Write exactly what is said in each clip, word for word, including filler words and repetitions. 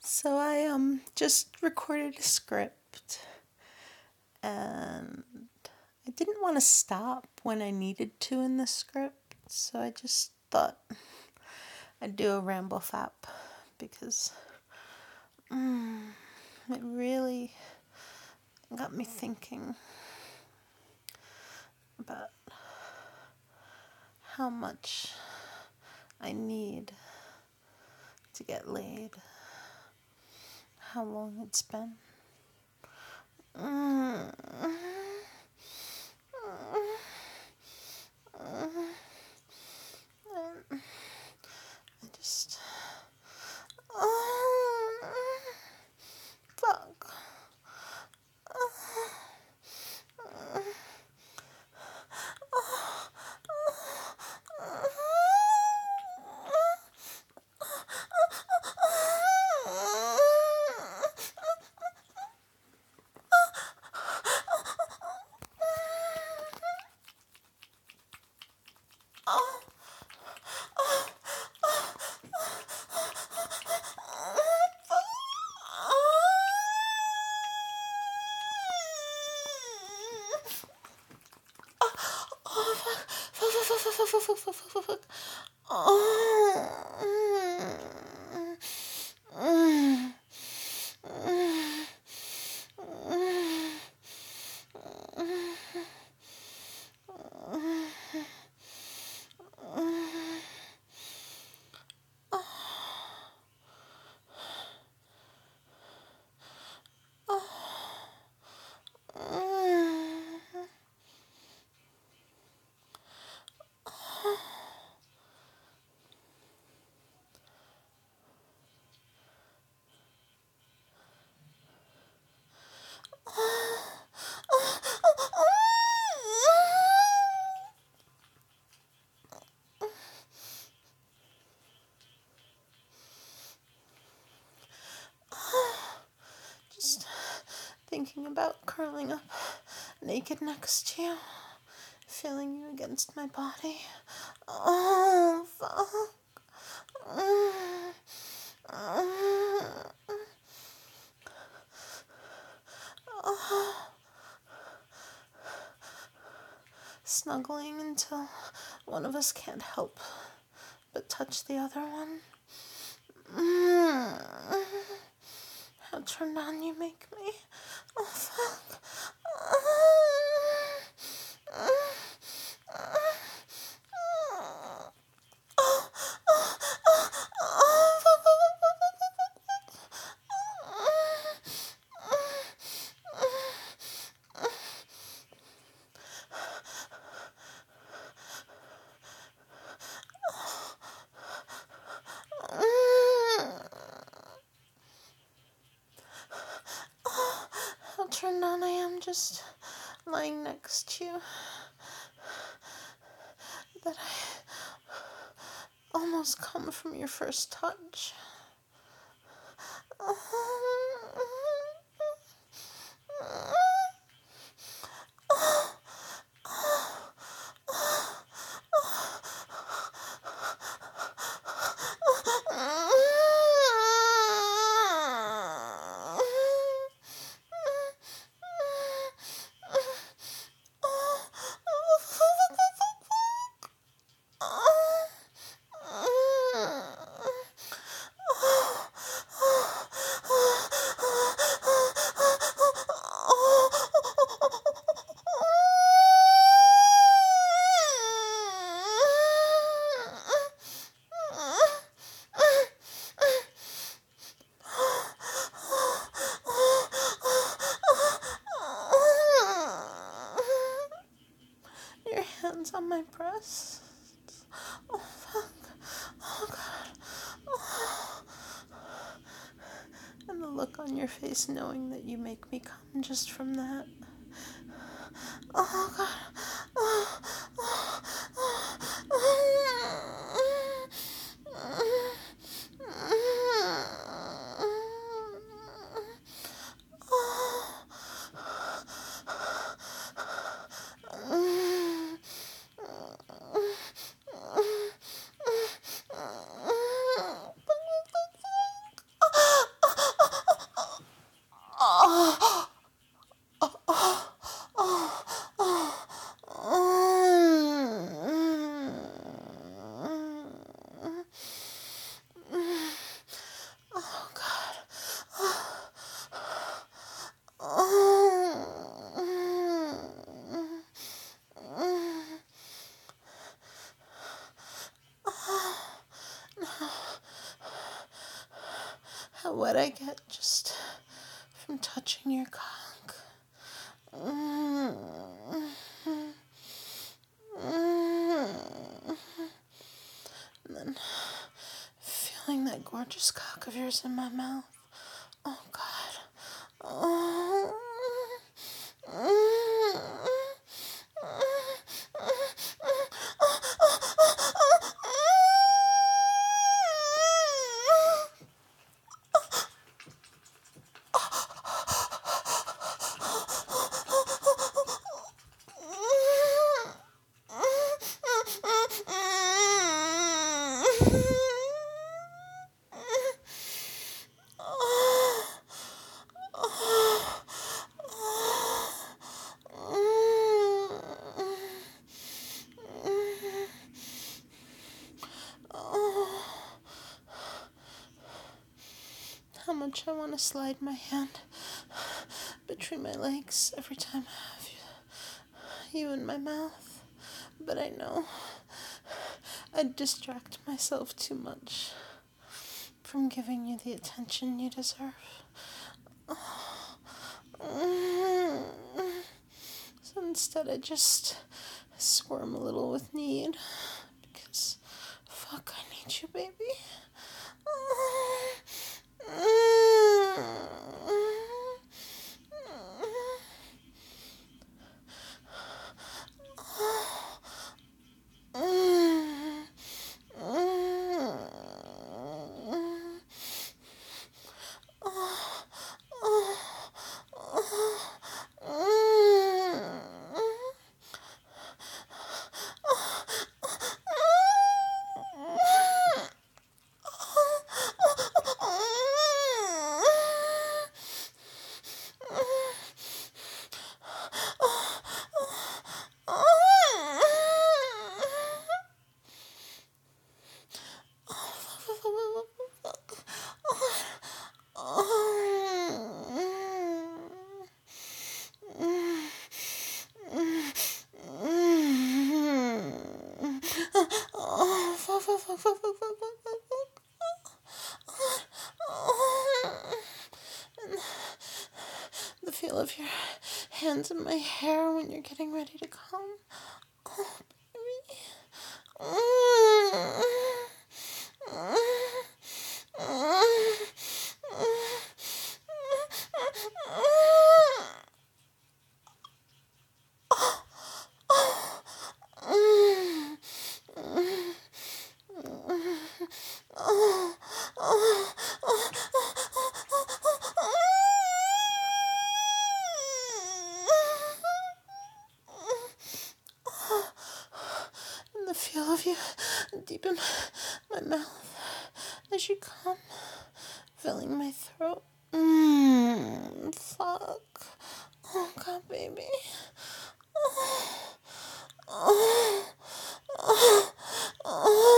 So I um just recorded a script and I didn't want to stop when I needed to in the script, so I just thought I'd do a ramble fap because mm, it really got me thinking about how much I need to get laid, how long it's been. Mm. I just. Fuck. Just thinking about curling up naked next to you, feeling you against my body. Oh, fuck. Snuggling until one of us can't help but touch the other one. How turned on you make me. Oh, fuck. How turned on I am just lying next to you. That I almost come from your first touch. Your hands on my breasts. Oh, fuck. Oh, God. Oh. And the look on your face knowing that you make me come just from that. Oh, God. Oh, oh, oh, how wet I get just from touching your cock. Mm-hmm. And then feeling that gorgeous cock of yours in my mouth. Oh, God. Oh. How much I want to slide my hand between my legs every time I have you, you in my mouth. But I know I'd distract myself too much from giving you the attention you deserve. So instead I just squirm a little with need. Because, fuck, I need you, baby. The feel of your hands in my hair when you're getting ready to come. Oh, baby. And the feel of you deep in my mouth as you come, filling my throat. Mmm, fuck. Oh, God, baby. Oh, oh, oh, oh.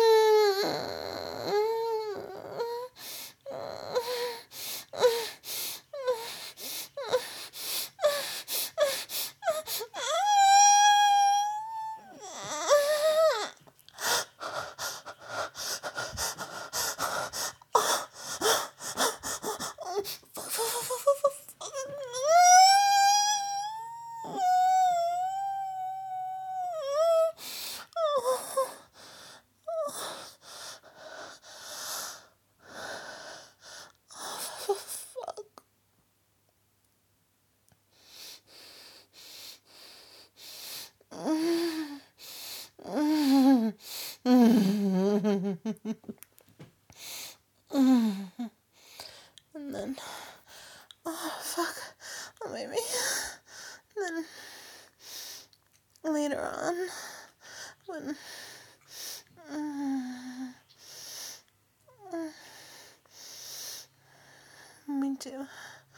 And then, oh, fuck, oh, maybe, and then later on, when, mm, mm, we do have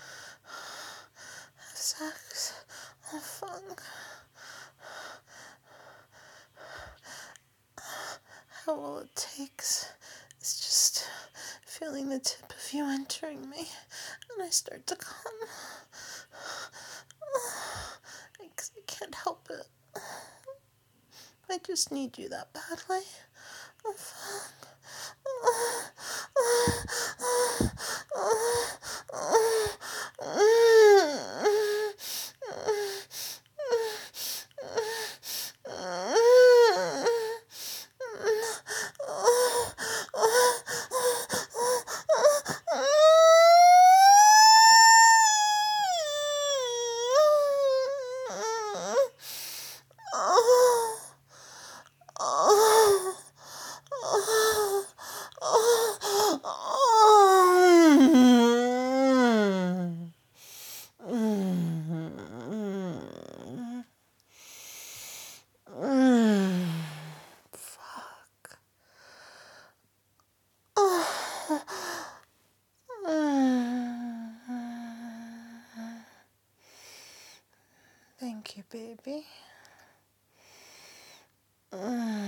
sex, oh, fuck, how all it takes is just feeling the tip of you entering me, and I start to come. Because I can't help it. I just need you that badly. Oh, fuck. Thank you, baby.